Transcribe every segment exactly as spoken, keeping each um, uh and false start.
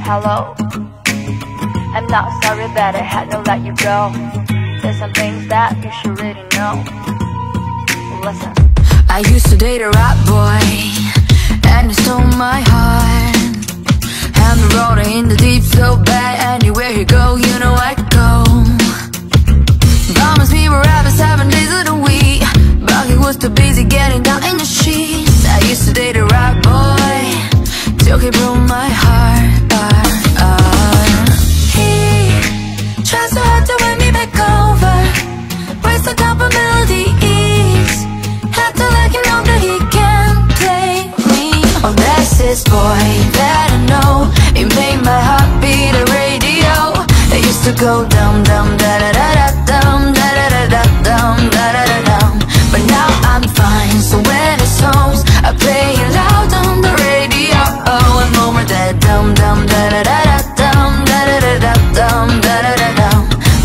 hello. I'm not sorry that I had to let you go. There's some things that you should really know. Listen. I used to date a rap boy, and he stole my heart. And we rode in the deep so bad. Anywhere he go, you know I'd go. Promised we were rapping seven days of the week, but he was too busy getting down in the sheets. I used to date a rap boy till he broke my heart. Uh, uh. He tries so hard to win me back over, breaks a couple melodies. Had to let him know that he can't play me. Oh, that's his boy that I know. He made my heart beat a radio. It used to go dum dum da da da da dum da da da da dum da da da dum. But now I'm fine, so when it songs I play it loud on the radio. Oh, and no more that dum dum da da da da dum da da da da dum da da da dum.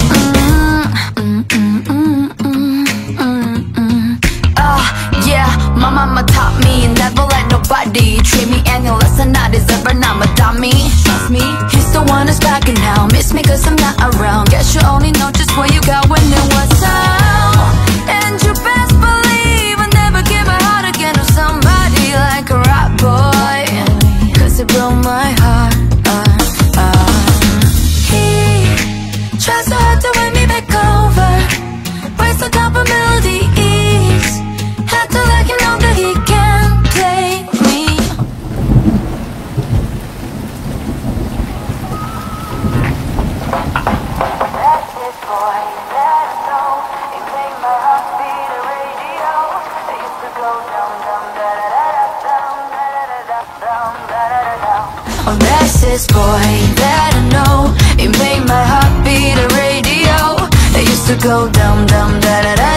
My mama taught me never let nobody treat me any less than I deserve, but I'm a dummy. Trust me, he's the one who's backing now. Miss me cause I'm not around. Guess you only know just what you got when it was out. And you best believe I'll never give my heart again to somebody like a rap boy, cause it broke my heart. uh, uh. He tries so hard to win me back over, breaks a couple melodies. Had to let him know that he can't play me. That's his boy, that I know. He made my heart beat a radio. They used to go dum dum da da da da dum da da da da dum da da da dum. Oh, that's his boy, that I know. He made my heart beat a radio. They used to go dum dum da da da.